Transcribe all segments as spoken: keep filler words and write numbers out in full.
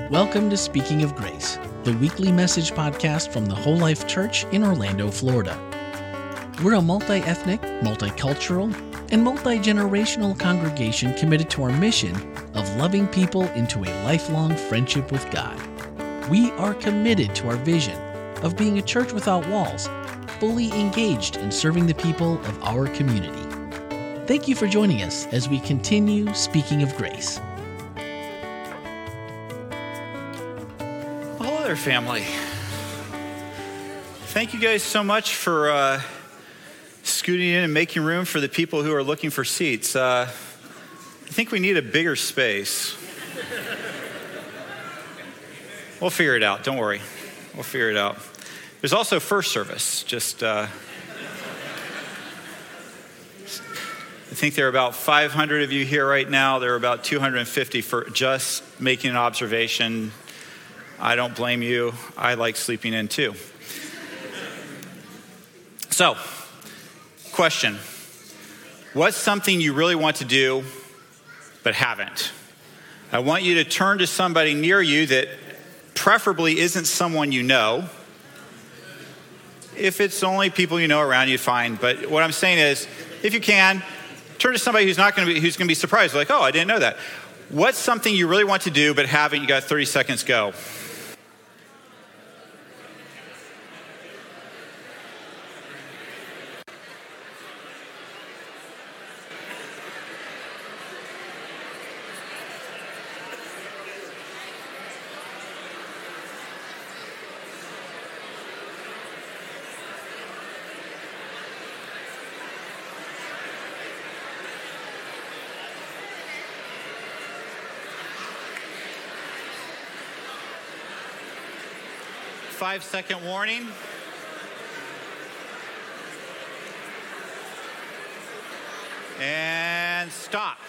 Welcome to Speaking of Grace, the weekly message podcast from the Whole Life Church in Orlando, Florida. We're a multi-ethnic, multicultural, and multi-generational congregation committed to our mission of loving people into a lifelong friendship with God. We are committed to our vision of being a church without walls, fully engaged in serving the people of our community. Thank you for joining us as we continue Speaking of Grace. Hello there, family. Thank you guys so much for uh, scooting in and making room for the people who are looking for seats. Uh, I think we need a bigger space. We'll figure it out. Don't worry. We'll figure it out. There's also first service. Just, uh, I think there are about five hundred of you here right now. There are about two hundred fifty for just making an observation. I don't blame you. I like sleeping in too. So, question. What's something you really want to do but haven't? I want you to turn to somebody near you that preferably isn't someone you know. If it's only people you know around you, fine. But what I'm saying is, if you can, turn to somebody who's not going to be who's going to be surprised, like, "Oh, I didn't know that." What's something you really want to do but haven't? You got thirty seconds. Go. Five second warning. And stop.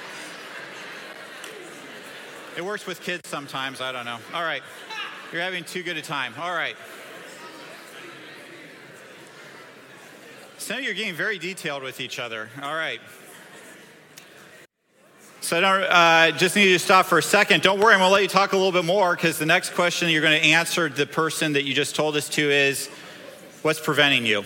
It works with kids sometimes, I don't know. All right, you're having too good a time. All right. Some of you are getting very detailed with each other. All right. So I don't, uh, just need you to stop for a second. Don't worry, I'm going to let you talk a little bit more because the next question you're going to answer the person that you just told us to is, what's preventing you?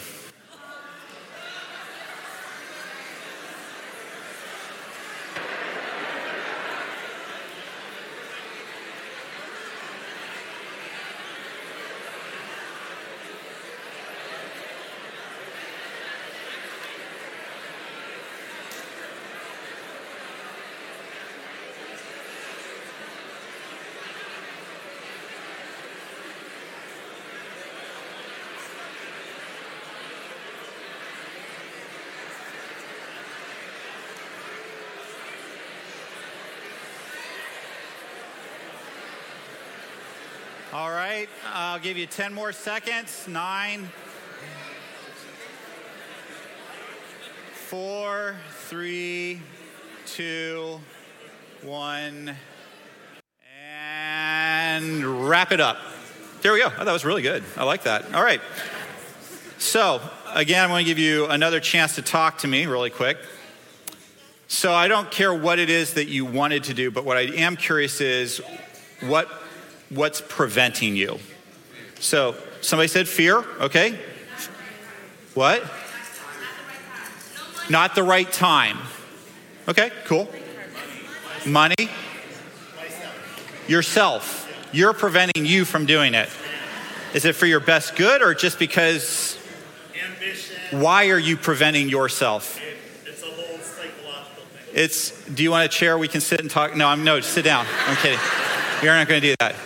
All right, I'll give you ten more seconds. Nine, four, three, two, one, and wrap it up. There we go. Oh, that was really good. I like that. All right. So, again, I'm going to give you another chance to talk to me really quick. So I don't care what it is that you wanted to do, but what I am curious is what What's preventing you? So somebody said fear, okay? What? Not the right time. Okay, cool. Money? Yourself. You're preventing you from doing it. Is it for your best good or just because? Ambition. Why are you preventing yourself? It's a whole psychological thing. It's, do you want a chair we can sit and talk? No, I'm no, sit down. I'm kidding. You're not going to do that.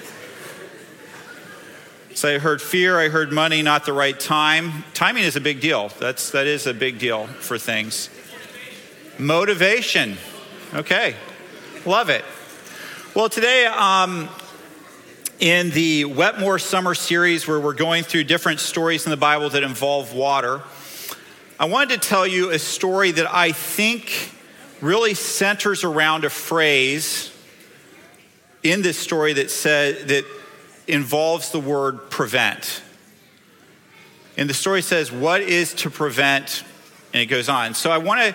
So I heard fear, I heard money, not the right time. Timing is a big deal. That's, that is a big deal for things. Motivation. Okay, love it. Well, today um, in the Wetmore Summer Series where we're going through different stories in the Bible that involve water, I wanted to tell you a story that I think really centers around a phrase in this story that said that involves the word prevent. And the story says, what is to prevent? And it goes on. So I want to I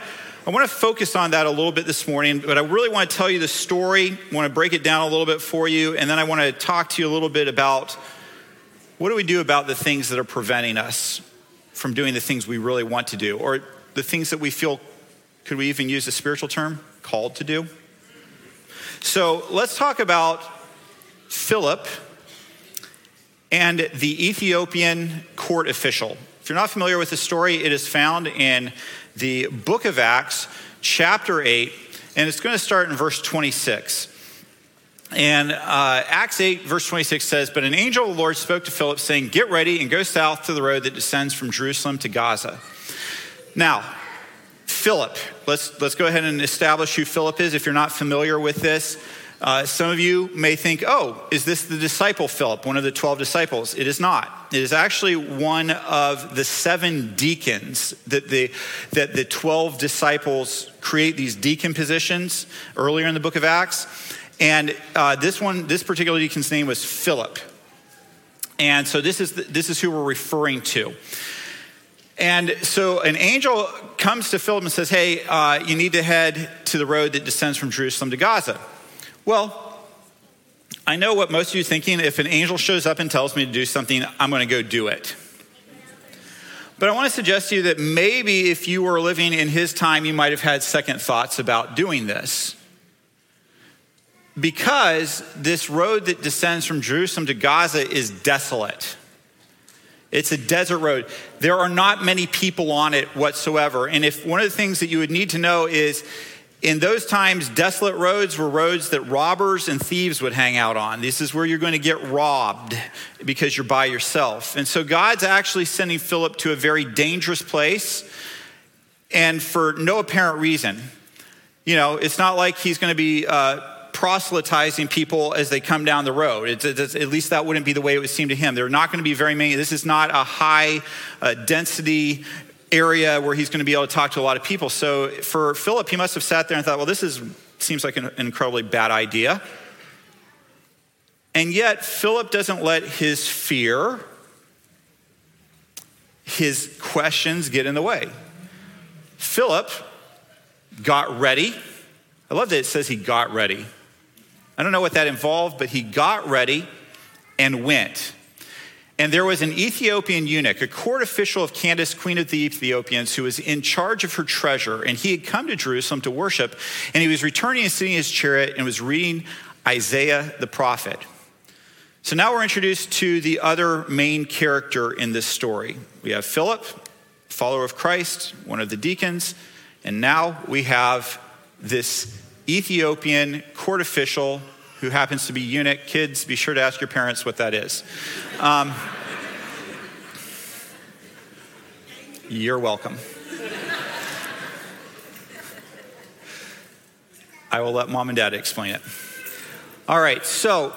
I want to focus on that a little bit this morning, but I really want to tell you the story. I want to break it down a little bit for you, and then I want to talk to you a little bit about what do we do about the things that are preventing us from doing the things we really want to do, or the things that we feel, could we even use a spiritual term, called to do? So let's talk about Philip and the Ethiopian court official. If you're not familiar with the story, it is found in the book of Acts, chapter eight, and it's going to start in verse twenty-six. And uh, Acts eight, verse twenty-six says, "But an angel of the Lord spoke to Philip, saying, 'Get ready and go south to the road that descends from Jerusalem to Gaza.'" Now, Philip, let's, let's go ahead and establish who Philip is if you're not familiar with this. Uh, some of you may think, oh, is this the disciple Philip, one of the twelve disciples? It is not. It is actually one of the seven deacons that the, that the twelve disciples create these deacon positions earlier in the book of Acts. And uh, this one, this particular deacon's name was Philip. And so this is, the, this is who we're referring to. And so an angel comes to Philip and says, hey, uh, you need to head to the road that descends from Jerusalem to Gaza. Well, I know what most of you are thinking. If an angel shows up and tells me to do something, I'm going to go do it. But I want to suggest to you that maybe if you were living in his time, you might have had second thoughts about doing this. Because this road that descends from Jerusalem to Gaza is desolate. It's a desert road. There are not many people on it whatsoever. And if one of the things that you would need to know is, in those times, desolate roads were roads that robbers and thieves would hang out on. This is where you're going to get robbed because you're by yourself. And so God's actually sending Philip to a very dangerous place, and for no apparent reason. You know, it's not like he's going to be uh, proselytizing people as they come down the road. It's, it's, at least that wouldn't be the way it would seem to him. There are not going to be very many. This is not a high uh, density area where he's going to be able to talk to a lot of people. So for Philip, he must have sat there and thought, well, this is seems like an, an incredibly bad idea. And yet Philip doesn't let his fear, his questions get in the way. Philip got ready. I love that it says he got ready. I don't know what that involved, but he got ready and went. And there was an Ethiopian eunuch, a court official of Candace, queen of the Ethiopians, who was in charge of her treasure. And he had come to Jerusalem to worship. And he was returning and sitting in his chariot and was reading Isaiah the prophet. So now we're introduced to the other main character in this story. We have Philip, follower of Christ, one of the deacons. And now we have this Ethiopian court official who happens to be eunuch. Kids, be sure to ask your parents what that is. Um, you're welcome. I will let mom and dad explain it. All right, so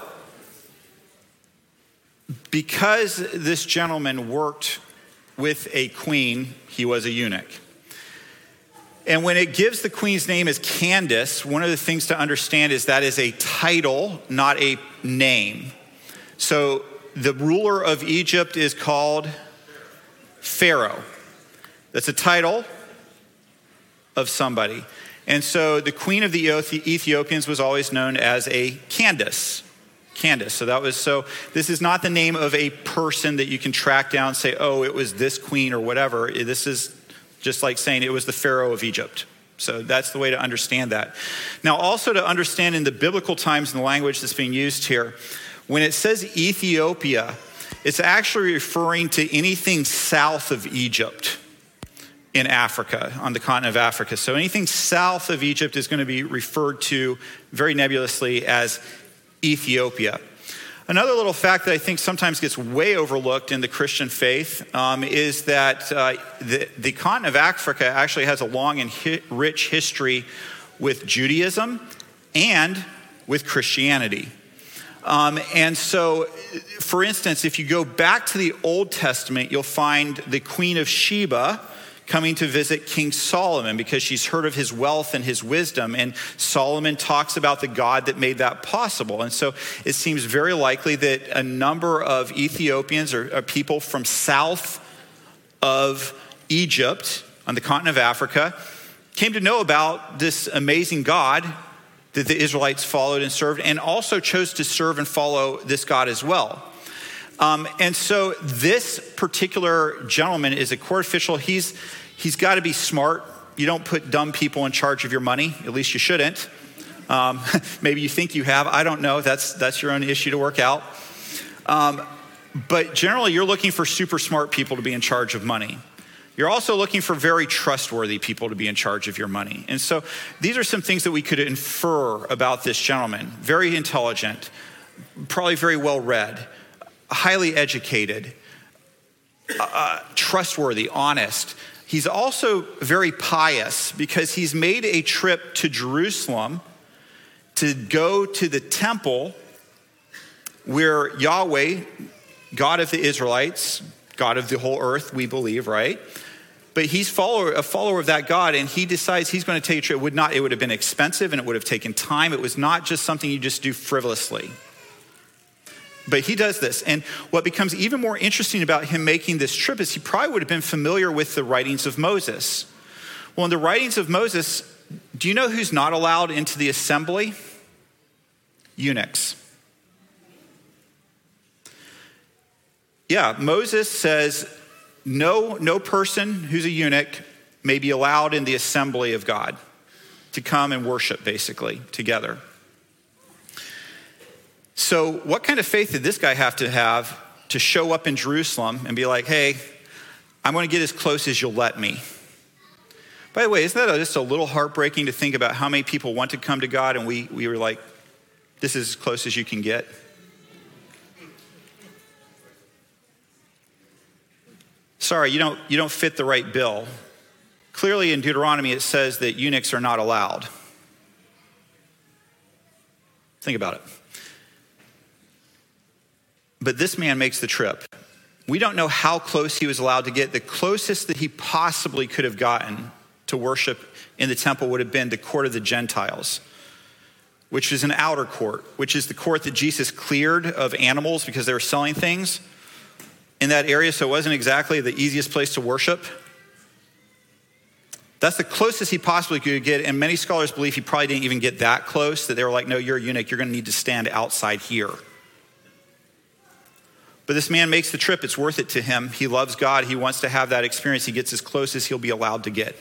because this gentleman worked with a queen, he was a eunuch. And when it gives the queen's name as Candace, one of the things to understand is that is a title, not a name. So the ruler of Egypt is called Pharaoh. That's a title of somebody. And so the queen of the Ethiopians was always known as a Candace. Candace. So that was so this is not the name of a person that you can track down and say, oh, it was this queen or whatever. This is just like saying it was the Pharaoh of Egypt. So that's the way to understand that. Now, also to understand in the biblical times and the language that's being used here, when it says Ethiopia, it's actually referring to anything south of Egypt in Africa, on the continent of Africa. So anything south of Egypt is going to be referred to very nebulously as Ethiopia. Another little fact that I think sometimes gets way overlooked in the Christian faith um, is that uh, the, the continent of Africa actually has a long and hi- rich history with Judaism and with Christianity. Um, and so, for instance, if you go back to the Old Testament, you'll find the Queen of Sheba coming to visit King Solomon because she's heard of his wealth and his wisdom. And Solomon talks about the God that made that possible. And so it seems very likely that a number of Ethiopians or, or people from south of Egypt on the continent of Africa came to know about this amazing God that the Israelites followed and served, and also chose to serve and follow this God as well. Um, and so this particular gentleman is a court official. He's he's got to be smart. You don't put dumb people in charge of your money. At least you shouldn't. Um, maybe you think you have. I don't know. That's that's your own issue to work out. Um, but generally, you're looking for super smart people to be in charge of money. You're also looking for very trustworthy people to be in charge of your money. And so these are some things that we could infer about this gentleman. Very intelligent, probably very well read, highly educated, uh, trustworthy, honest. He's also very pious because he's made a trip to Jerusalem to go to the temple where Yahweh, God of the Israelites, God of the whole earth, we believe, right? But he's follower, a follower of that God, and he decides he's going to take a trip. It would not, it would have been expensive and it would have taken time. It was not just something you just do frivolously. But he does this. And what becomes even more interesting about him making this trip is he probably would have been familiar with the writings of Moses. Well, in the writings of Moses, do you know who's not allowed into the assembly? Eunuchs. Yeah, Moses says no, no person who's a eunuch may be allowed in the assembly of God to come and worship, basically, together. So what kind of faith did this guy have to have to show up in Jerusalem and be like, hey, I'm going to get as close as you'll let me? By the way, isn't that just a little heartbreaking to think about how many people want to come to God and we, we were like, this is as close as you can get? Sorry, you don't, you don't fit the right bill. Clearly in Deuteronomy it says that eunuchs are not allowed. Think about it. But this man makes the trip. We don't know how close he was allowed to get. The closest that he possibly could have gotten to worship in the temple would have been the court of the Gentiles, which is an outer court, which is the court that Jesus cleared of animals because they were selling things in that area, so it wasn't exactly the easiest place to worship. That's the closest he possibly could get, and many scholars believe he probably didn't even get that close, that they were like, no, you're a eunuch, you're gonna need to stand outside here. But this man makes the trip, it's worth it to him. He loves God, he wants to have that experience. He gets as close as he'll be allowed to get.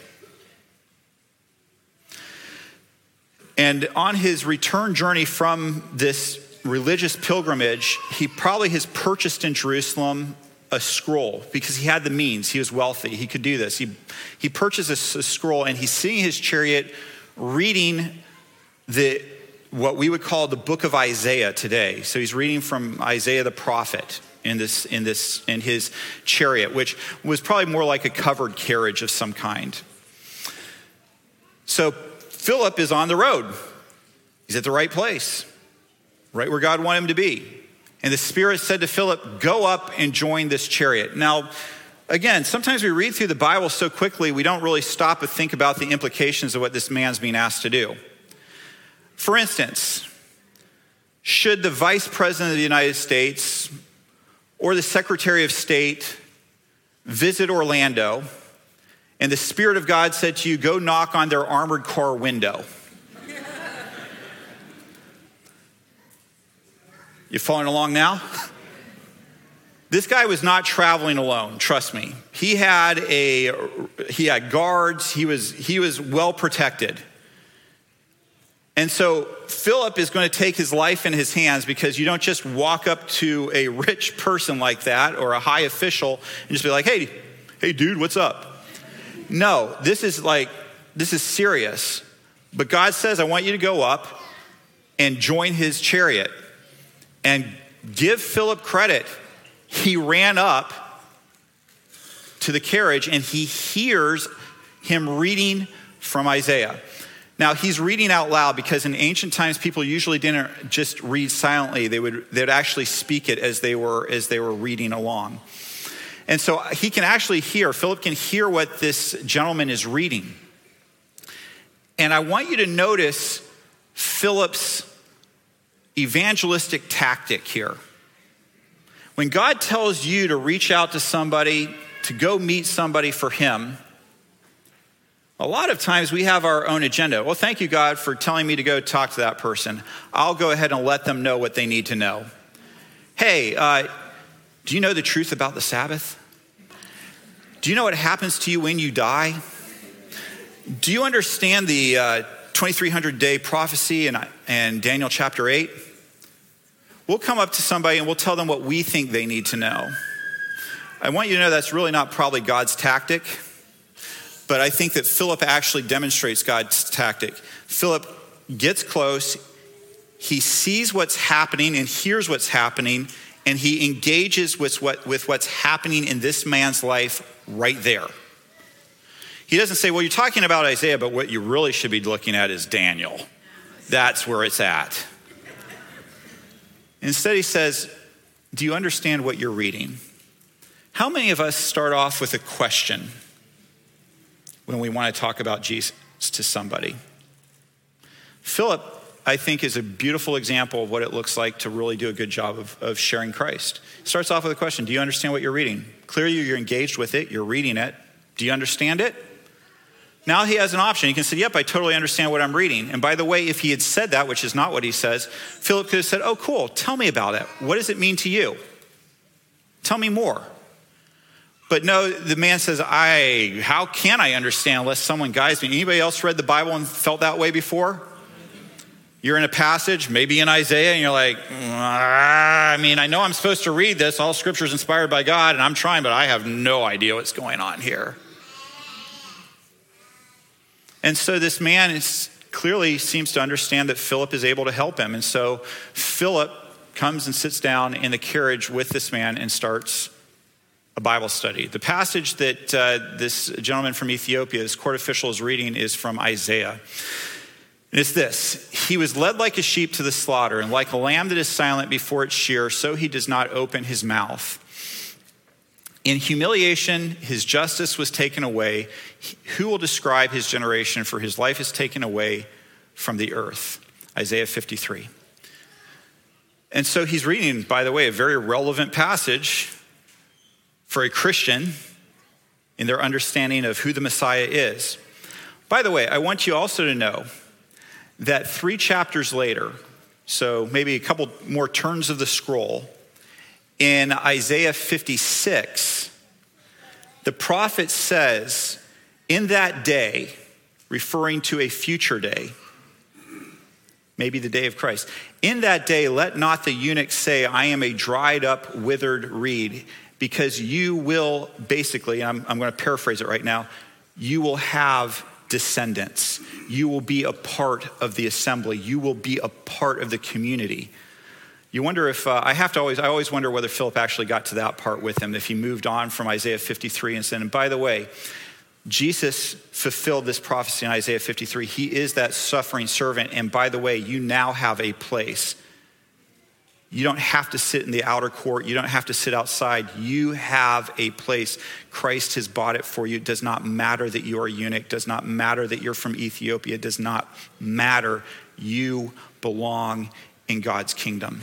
And on his return journey from this religious pilgrimage, he probably has purchased in Jerusalem a scroll because he had the means. He was wealthy. He could do this. He, he purchases a, a scroll and he's sitting in his chariot reading the what we would call the book of Isaiah today. So he's reading from Isaiah the prophet in this in this in his chariot, which was probably more like a covered carriage of some kind. So Philip is on the road. He's at the right place, right where God wanted him to be. And the Spirit said to Philip, go up and join this chariot. Now, again, sometimes we read through the Bible so quickly, we don't really stop and think about the implications of what this man's being asked to do. For instance, should the Vice President of the United States or the Secretary of State visit Orlando and the Spirit of God said to you, go knock on their armored car window? You following along now? This guy was not traveling alone, trust me. He had a he had guards, he was he was well protected. And so Philip is going to take his life in his hands because you don't just walk up to a rich person like that or a high official and just be like, hey, hey dude, what's up? No, this is like, this is serious. But God says, I want you to go up and join his chariot. And give Philip credit. He ran up to the carriage and he hears him reading from Isaiah. Now he's reading out loud because in ancient times people usually didn't just read silently. They would they would actually speak it as they were as they were reading along. And so he can actually hear, Philip can hear what this gentleman is reading. And I want you to notice Philip's evangelistic tactic here. When God tells you to reach out to somebody, to go meet somebody for him, A lot of times we have our own agenda. Well, thank you, God, for telling me to go talk to that person. I'll go ahead and let them know what they need to know. Hey, uh, do you know the truth about the Sabbath? Do you know what happens to you when you die? Do you understand the uh, twenty-three hundred day prophecy in, in Daniel chapter eight? We'll come up to somebody and we'll tell them what we think they need to know. I want you to know that's really not probably God's tactic, but I think that Philip actually demonstrates God's tactic. Philip gets close, he sees what's happening and hears what's happening, and he engages with, what, with what's happening in this man's life right there. He doesn't say, well, you're talking about Isaiah, but what you really should be looking at is Daniel. That's where it's at. Instead, he says, do you understand what you're reading? How many of us start off with a question when we want to talk about Jesus to somebody? Philip, I think, is a beautiful example of what it looks like to really do a good job of, of sharing Christ. He starts off with a question. Do you understand what you're reading? Clearly, you're engaged with it. You're reading it. Do you understand it? Now he has an option. He can say, yep, I totally understand what I'm reading. And by the way, if he had said that, which is not what he says, Philip could have said, oh, cool. Tell me about it. What does it mean to you? Tell me more. But no, the man says, I, how can I understand unless someone guides me? Anybody else read the Bible and felt that way before? You're in a passage, maybe in Isaiah, and you're like, ah, I mean, I know I'm supposed to read this. All scripture is inspired by God, and I'm trying, but I have no idea what's going on here. And so this man is clearly seems to understand that Philip is able to help him. And so Philip comes and sits down in the carriage with this man and starts a Bible study. The passage that uh, this gentleman from Ethiopia, this court official, is reading is from Isaiah. And it's this: he was led like a sheep to the slaughter, and like a lamb that is silent before its shearer, so he does not open his mouth. In humiliation, his justice was taken away. Who will describe his generation? For his life is taken away from the earth. Isaiah fifty-three. And so he's reading, by the way, a very relevant passage for a Christian in their understanding of who the Messiah is. By the way, I want you also to know that three chapters later, so maybe a couple more turns of the scroll, in Isaiah fifty-six, the prophet says, in that day, referring to a future day, maybe the day of Christ, in that day, let not the eunuch say, I am a dried up, withered reed, because you will basically, I'm, I'm going to paraphrase it right now, you will have descendants. You will be a part of the assembly. You will be a part of the community. You wonder if, uh, I have to always, I always wonder whether Philip actually got to that part with him, if he moved on from Isaiah fifty-three and said, and by the way, Jesus fulfilled this prophecy in Isaiah fifty-three. He is that suffering servant. And by the way, you now have a place. You don't have to sit in the outer court. You don't have to sit outside. You have a place. Christ has bought it for you. It does not matter that you are a eunuch. It does not matter that you're from Ethiopia. It does not matter. You belong in God's kingdom.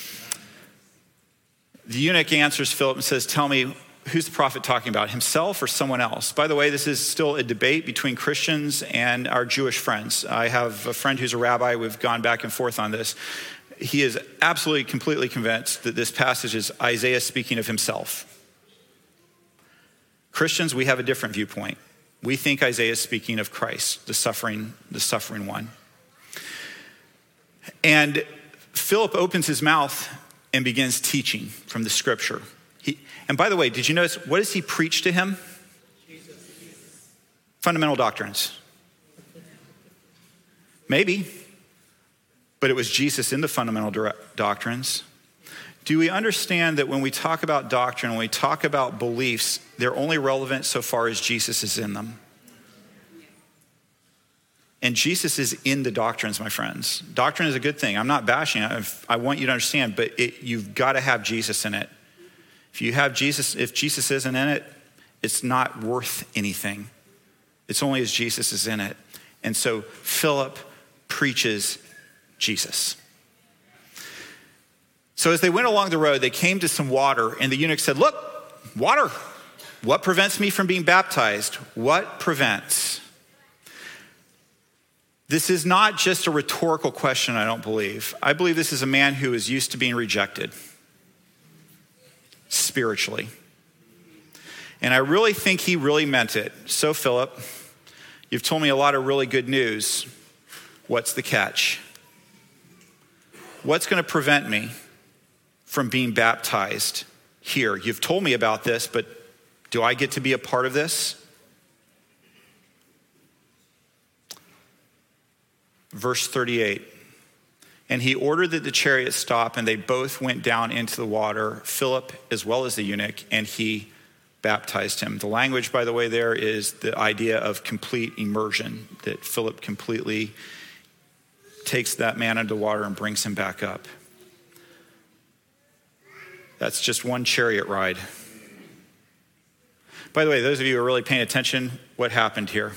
The eunuch answers Philip and says, tell me, who's the prophet talking about, himself or someone else? By the way, this is still a debate between Christians and our Jewish friends. I have a friend who's a rabbi. We've gone back and forth on this. He is absolutely, completely convinced that this passage is Isaiah speaking of himself. Christians, we have a different viewpoint. We think Isaiah is speaking of Christ, the suffering, the suffering one. And Philip opens his mouth and begins teaching from the scripture. He, and by the way, did you notice, what does he preach to him? Jesus. Fundamental doctrines. Maybe. But it was Jesus in the fundamental doctrines. Do we understand that when we talk about doctrine, when we talk about beliefs, they're only relevant so far as Jesus is in them? And Jesus is in the doctrines, my friends. Doctrine is a good thing. I'm not bashing it. I want you to understand, but it, you've got to have Jesus in it. If you have Jesus, if Jesus isn't in it, it's not worth anything. It's only as Jesus is in it. And so Philip preaches Jesus. So as they went along the road, they came to some water, and the eunuch said, look, water. What prevents me from being baptized? What prevents? This is not just a rhetorical question, I don't believe. I believe this is a man who is used to being rejected spiritually. And I really think he really meant it. So, Philip, you've told me a lot of really good news. What's the catch? What's going to prevent me from being baptized here? You've told me about this, but do I get to be a part of this? Verse thirty-eight, and he ordered that the chariot stop, and they both went down into the water, Philip as well as the eunuch, and he baptized him. The language, by the way, there is the idea of complete immersion, that Philip completely takes that man under water and brings him back up. That's just one chariot ride. By the way, those of you who are really paying attention, what happened here?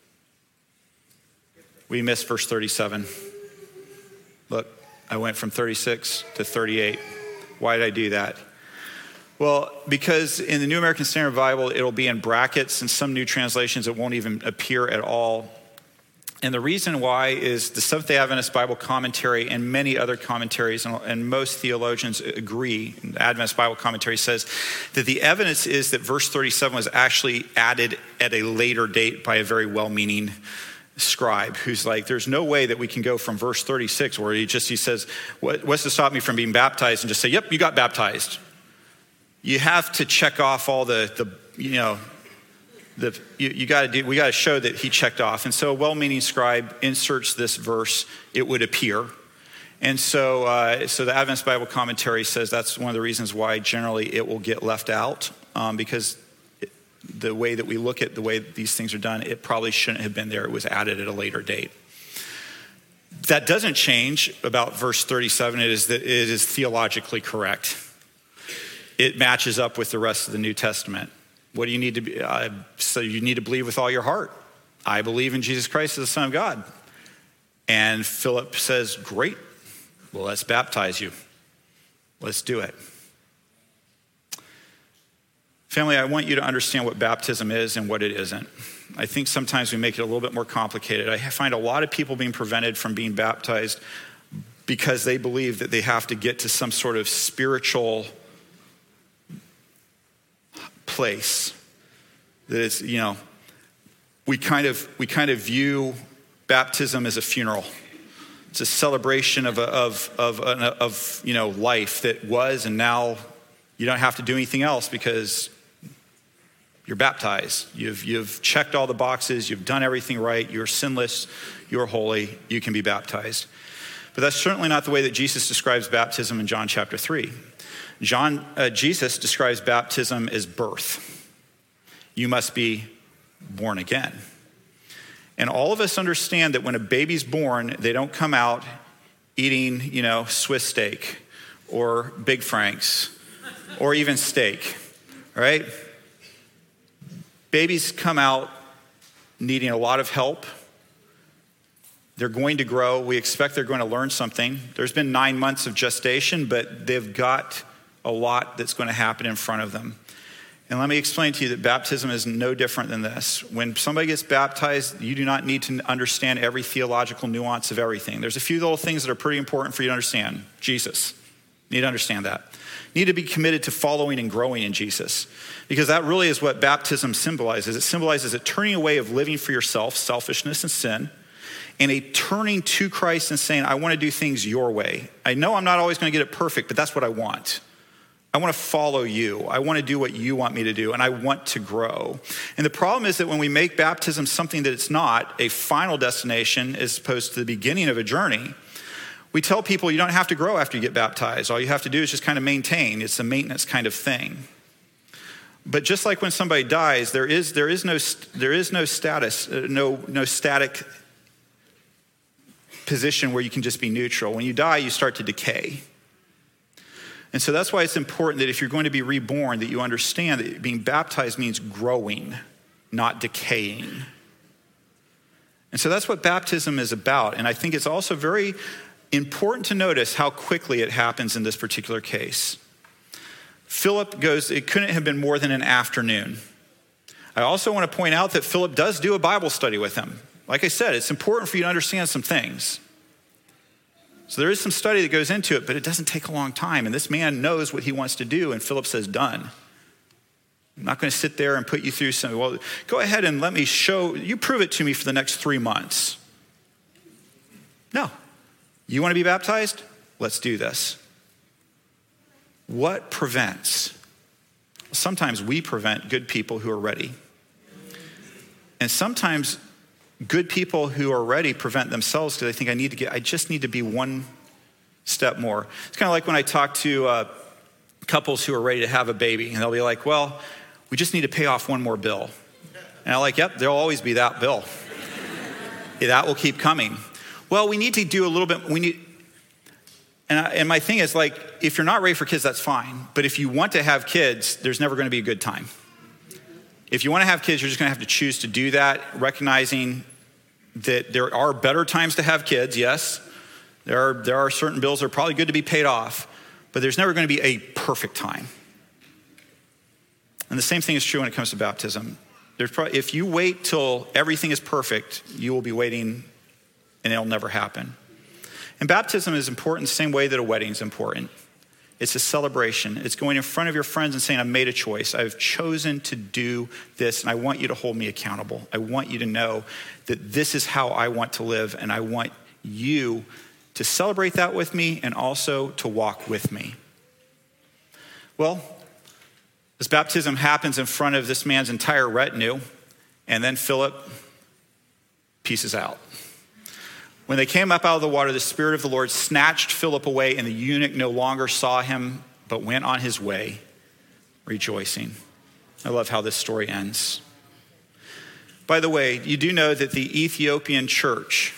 We missed verse thirty-seven. Look, I went from thirty-six to thirty-eight. Why did I do that? Well, because in the New American Standard Bible, it'll be in brackets. In some new translations, it won't even appear at all. And the reason why is the Seventh-day Adventist Bible Commentary and many other commentaries, and most theologians agree, the Adventist Bible Commentary says that the evidence is that verse thirty-seven was actually added at a later date by a very well-meaning scribe who's like, there's no way that we can go from verse thirty-six where he just, he says, what, what's to stop me from being baptized, and just say, yep, you got baptized. You have to check off all the, the you know, the you, you got to do, we got to show that he checked off. And so a well-meaning scribe inserts this verse, it would appear. And so, uh, so the Adventist Bible Commentary says that's one of the reasons why generally it will get left out, um, because the way that we look at the way these things are done, it probably shouldn't have been there. It was added at a later date. That doesn't change about verse thirty-seven. It is that it is theologically correct. It matches up with the rest of the New Testament. What do you need to be? Uh, so you need to believe with all your heart. I believe in Jesus Christ as the Son of God. And Philip says, great. Well, let's baptize you. Let's do it. Family, I want you to understand what baptism is and what it isn't. I think sometimes we make it a little bit more complicated. I find a lot of people being prevented from being baptized because they believe that they have to get to some sort of spiritual place. That it's, you know, we kind of we kind of view baptism as a funeral. It's a celebration of a, of of of you know life that was, and now you don't have to do anything else because you're baptized. You've, you've checked all the boxes. You've done everything right. You're sinless. You're holy. You can be baptized. But that's certainly not the way that Jesus describes baptism in John chapter three. John, uh, Jesus describes baptism as birth. You must be born again. And all of us understand that when a baby's born, they don't come out eating, you know, Swiss steak or Big Franks or even steak, right? Babies come out needing a lot of help. They're going to grow. We expect they're going to learn something. There's been nine months of gestation, but they've got a lot that's going to happen in front of them. And let me explain to you that baptism is no different than this. When somebody gets baptized, you do not need to understand every theological nuance of everything. There's a few little things that are pretty important for you to understand. Jesus. You need to understand that. You need to be committed to following and growing in Jesus, because that really is what baptism symbolizes. It symbolizes a turning away of living for yourself, selfishness and sin, and a turning to Christ and saying, I want to do things your way. I know I'm not always going to get it perfect, but that's what I want. I want to follow you. I want to do what you want me to do, and I want to grow. And the problem is that when we make baptism something that it's not, a final destination as opposed to the beginning of a journey, we tell people you don't have to grow after you get baptized. All you have to do is just kind of maintain. It's a maintenance kind of thing. But just like when somebody dies, there is there is no there is no status, no no static position where you can just be neutral. When you die, you start to decay. And so that's why it's important that if you're going to be reborn, that you understand that being baptized means growing, not decaying. And so that's what baptism is about. And I think it's also very important to notice how quickly it happens in this particular case. Philip goes, it couldn't have been more than an afternoon. I also want to point out that Philip does do a Bible study with him. Like I said, it's important for you to understand some things. So there is some study that goes into it, but it doesn't take a long time. And this man knows what he wants to do, and Philip says, done. I'm not going to sit there and put you through some, well, go ahead and let me show, you prove it to me for the next three months. No. You want to be baptized? Let's do this. What prevents? Sometimes we prevent good people who are ready. And sometimes good people who are ready prevent themselves because they think I need to get, I just need to be one step more. It's kind of like when I talk to uh, couples who are ready to have a baby, and they'll be like, well, we just need to pay off one more bill. And I'm like, yep, there'll always be that bill. Yeah, that will keep coming. Well, we need to do a little bit, we need, and, I, and my thing is like, if you're not ready for kids, that's fine. But if you want to have kids, there's never going to be a good time. If you want to have kids, you're just going to have to choose to do that, recognizing that there are better times to have kids, yes. There are, there are certain bills that are probably good to be paid off, but there's never going to be a perfect time. And the same thing is true when it comes to baptism. There's probably, if you wait till everything is perfect, you will be waiting and it'll never happen. And baptism is important the same way that a wedding is important. It's a celebration. It's going in front of your friends and saying, I've made a choice. I've chosen to do this, and I want you to hold me accountable. I want you to know that this is how I want to live, and I want you to celebrate that with me and also to walk with me. Well, this baptism happens in front of this man's entire retinue, and then Philip pieces out. When they came up out of the water, the Spirit of the Lord snatched Philip away, and the eunuch no longer saw him, but went on his way, rejoicing. I love how this story ends. By the way, you do know that the Ethiopian church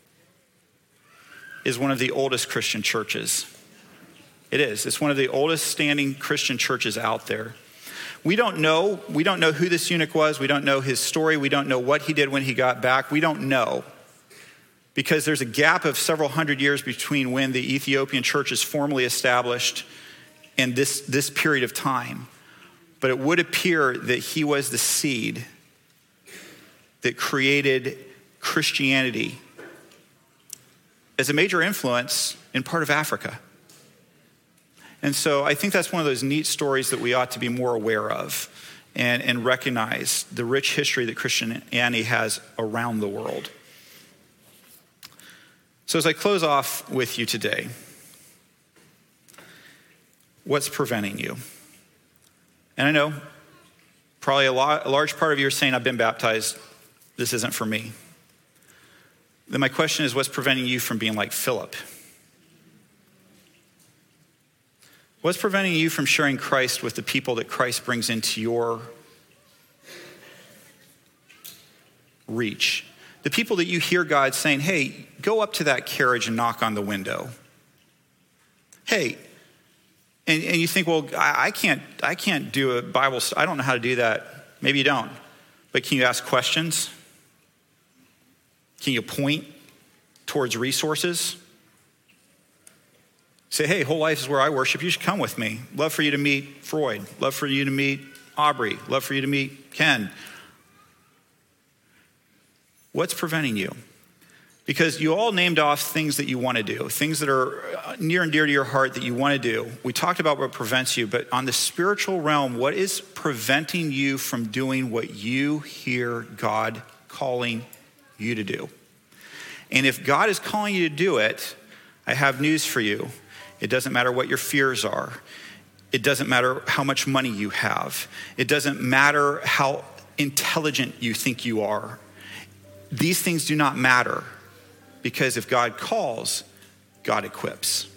is one of the oldest Christian churches. It is. It's one of the oldest standing Christian churches out there. We don't know. We don't know who this eunuch was. We don't know his story. We don't know what he did when he got back. We don't know. Because there's a gap of several hundred years between when the Ethiopian church is formally established and this, this period of time. But it would appear that he was the seed that created Christianity as a major influence in part of Africa. And so I think that's one of those neat stories that we ought to be more aware of and, and recognize the rich history that Christianity has around the world. So as I close off with you today, what's preventing you? And I know probably a, lot, a large part of you are saying, I've been baptized, this isn't for me. Then my question is, what's preventing you from being like Philip? What's preventing you from sharing Christ with the people that Christ brings into your reach? The people that you hear God saying, hey, go up to that carriage and knock on the window. Hey, and, and you think, well, I, I can't I can't do a Bible study. I don't know how to do that. Maybe you don't. But can you ask questions? Can you point towards resources? Say, hey, whole life is where I worship. You should come with me. Love for you to meet Freud. Love for you to meet Aubrey. Love for you to meet Ken. What's preventing you? Because you all named off things that you want to do, things that are near and dear to your heart that you want to do. We talked about what prevents you, but on the spiritual realm, what is preventing you from doing what you hear God calling you to do? And if God is calling you to do it, I have news for you. It doesn't matter what your fears are. It doesn't matter how much money you have. It doesn't matter how intelligent you think you are. These things do not matter, because if God calls, God equips.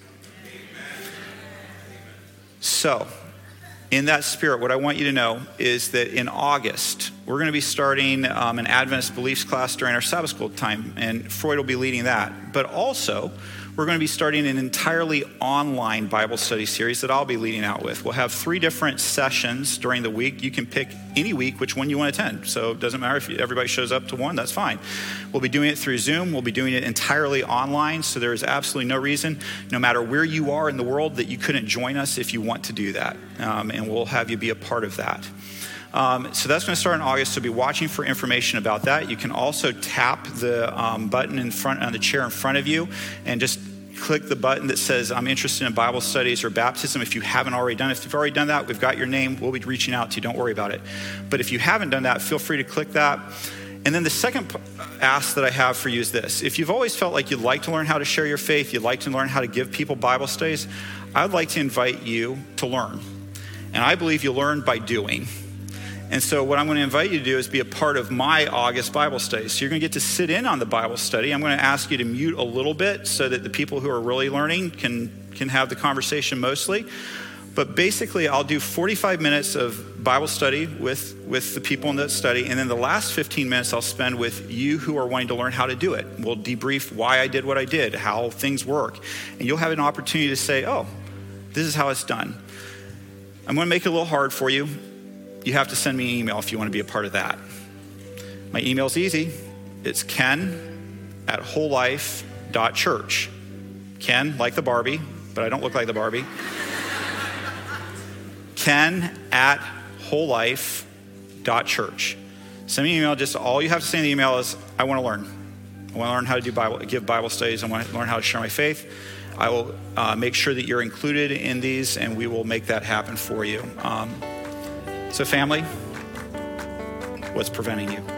So, in that spirit, what I want you to know is that in August, we're going to be starting um, an Adventist beliefs class during our Sabbath school time, and Freud will be leading that. But also, we're going to be starting an entirely online Bible study series that I'll be leading out with. We'll have three different sessions during the week. You can pick any week which one you want to attend. So it doesn't matter if everybody shows up to one, that's fine. We'll be doing it through Zoom. We'll be doing it entirely online. So there is absolutely no reason, no matter where you are in the world, that you couldn't join us if you want to do that. Um, and we'll have you be a part of that. Um, so that's going to start in August, so be watching for information about that. You can also tap the um, button in front on the chair in front of you and just click the button that says, I'm interested in Bible studies or baptism if you haven't already done it. If you've already done that, we've got your name. We'll be reaching out to you. Don't worry about it. But if you haven't done that, feel free to click that. And then the second ask that I have for you is this. If you've always felt like you'd like to learn how to share your faith, you'd like to learn how to give people Bible studies, I'd like to invite you to learn. And I believe you learn by doing. And so what I'm going to invite you to do is be a part of my August Bible study. So you're going to get to sit in on the Bible study. I'm going to ask you to mute a little bit so that the people who are really learning can, can have the conversation mostly. But basically, I'll do forty-five minutes of Bible study with, with the people in that study. And then the last fifteen minutes I'll spend with you who are wanting to learn how to do it. We'll debrief why I did what I did, how things work. And you'll have an opportunity to say, oh, this is how it's done. I'm going to make it a little hard for you. You have to send me an email if you want to be a part of that. My email's easy. It's ken at wholelife dot church. Ken, like the Barbie, but I don't look like the Barbie. Ken at wholelife dot church. Send me an email. Just all you have to say in the email is, I want to learn. I want to learn how to do Bible, give Bible studies. I want to learn how to share my faith. I will uh, make sure that you're included in these, and we will make that happen for you. Um, So family, what's preventing you?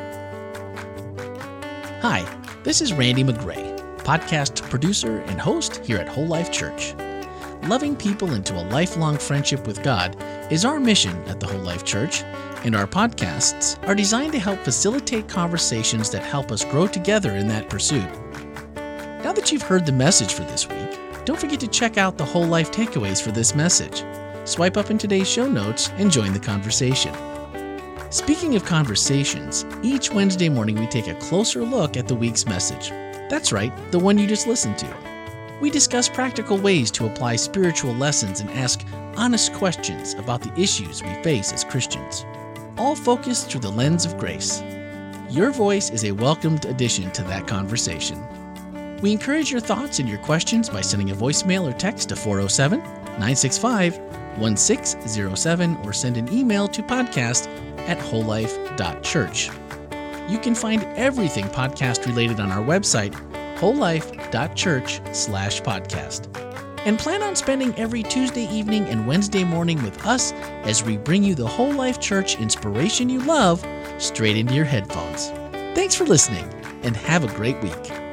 Hi, this is Randy McGray, podcast producer and host here at Whole Life Church. Loving people into a lifelong friendship with God is our mission at the Whole Life Church, and our podcasts are designed to help facilitate conversations that help us grow together in that pursuit. Now that you've heard the message for this week, don't forget to check out the Whole Life takeaways for this message. Swipe up in today's show notes and join the conversation. Speaking of conversations, each Wednesday morning we take a closer look at the week's message. That's right, the one you just listened to. We discuss practical ways to apply spiritual lessons and ask honest questions about the issues we face as Christians, all focused through the lens of grace. Your voice is a welcomed addition to that conversation. We encourage your thoughts and your questions by sending a voicemail or text to four oh seven, nine six five, one six zero seven or send an email to podcast at wholelife dot church. You can find everything podcast related on our website, wholelife dot church slash podcast. And plan on spending every Tuesday evening and Wednesday morning with us as we bring you the Whole Life Church inspiration you love straight into your headphones. Thanks for listening and have a great week.